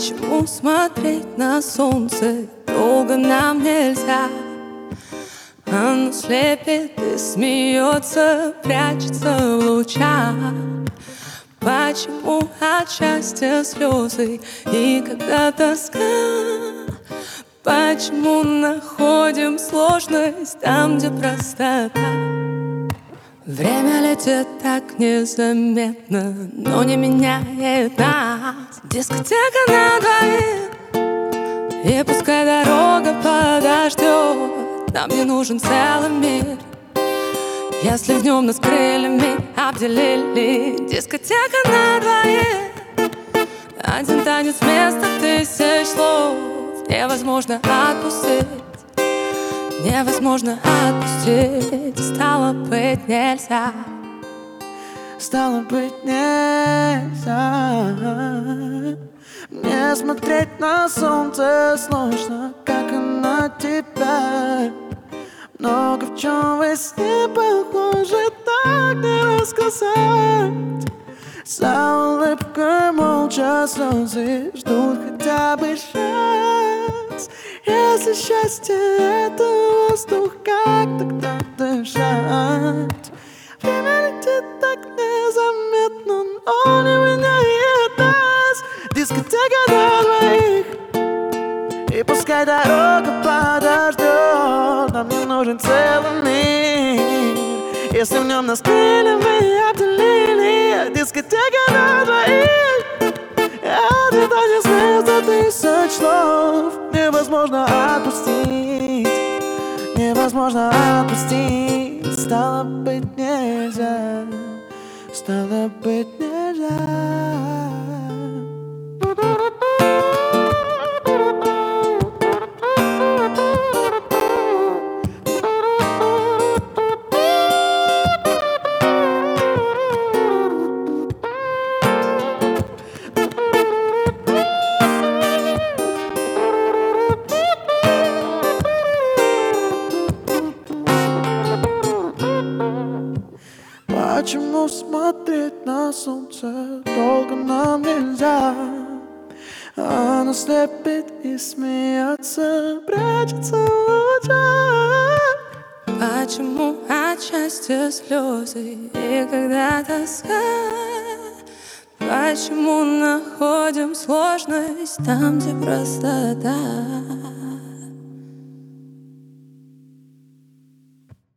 Почему смотреть на солнце долго нам нельзя? Оно слепит и смеется, прячется в лучах. Почему от счастья слезы и когда тоска? Почему находим сложность там, где простота? Время летит так незаметно, но не меняет нас. Дискотека на двоих, и пускай дорога подождет. Нам не нужен целый мир, если в нем нас крыльями обделили. Дискотека на двоих, один танец вместо тысяч слов. Невозможно отпустить, невозможно отпустить. Стало быть, нельзя. Стало быть, нельзя. Мне смотреть на солнце сложно, как и на тебя. Много в чем во сне похоже, так не рассказать. За улыбкой молча слезы ждут хотя бы шанс. Если счастье — это воздух, как тогда дышать? Время летит так незаметно, но не меняет нас. Дискотека для двоих, и пускай дорога подождет. Нам не нужен целый мир, если в нем нас крыльями обделили. Дискотека для двоих, один танец вместо тысяч слов. Невозможно отпустить, невозможно отпустить. Стало быть, нельзя. Стало быть, нельзя. Почему смотреть на солнце долго нам нельзя? Оно слепит и смеется, прячется в лучах. Почему от счастья слезы и когда тоска? Почему находим сложность там, где простота?